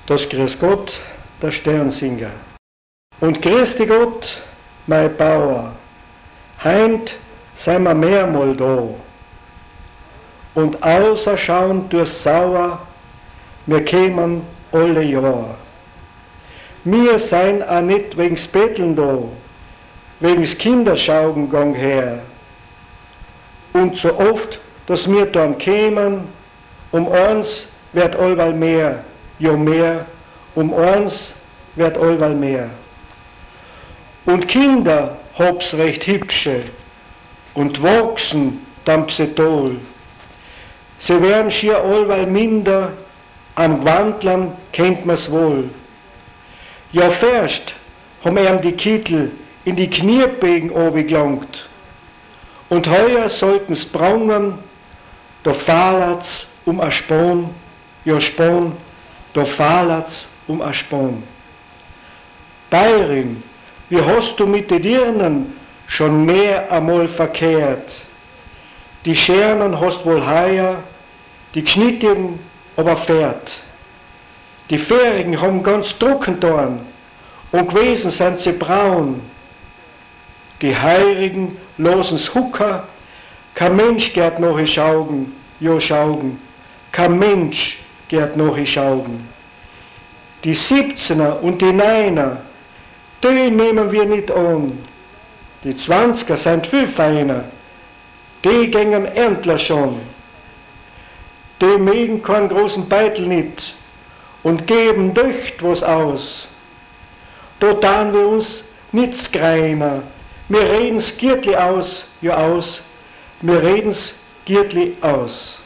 Das Grüß Gott, der Sternsinger. Und grüß dich Gott, mein Bauer, heint sein wir mehrmal da. Und außerschauen durchs Sauer, wir kämen alle Jahr. Wir sein auch nicht wegen's Betteln da, wegen's Kinderschaugengang her. Und so oft, dass wir dann kämen, um eins wird allweil mehr, ja mehr, um eins wird allweil mehr. Und Kinder hab's recht hübsche und wachsen dampse toll. Sie werden schier allweil minder, am Gewandlern kennt man's wohl. Ja first haben ihm die Kittel in die Kniebegen obegelangt. Und heuer sollten's braunen, da fahlert's um a Span, ja Span, da fahlert's um a Span. Bäuerin, wie hast du mit den Dirnen schon mehr einmal verkehrt? Die Schernen hast wohl heuer, die Geschnittigen aber fährt. Die Fährigen haben ganz trocken dorn und gewesen sind sie braun. Die Heurigen losen's Hucker, kein Mensch geht noch in Schaugen, ja Schaugen, kein Mensch geht noch in Schaugen. Die 17er und die 9er, die nehmen wir nicht an. Die 20er sind viel feiner, die gängen endlich schon. Die mögen keinen großen Beitel nicht und geben döcht was aus. Da tun wir uns nichts greiner, wir reden's Giertli aus, ja aus, wir reden's Giertli aus.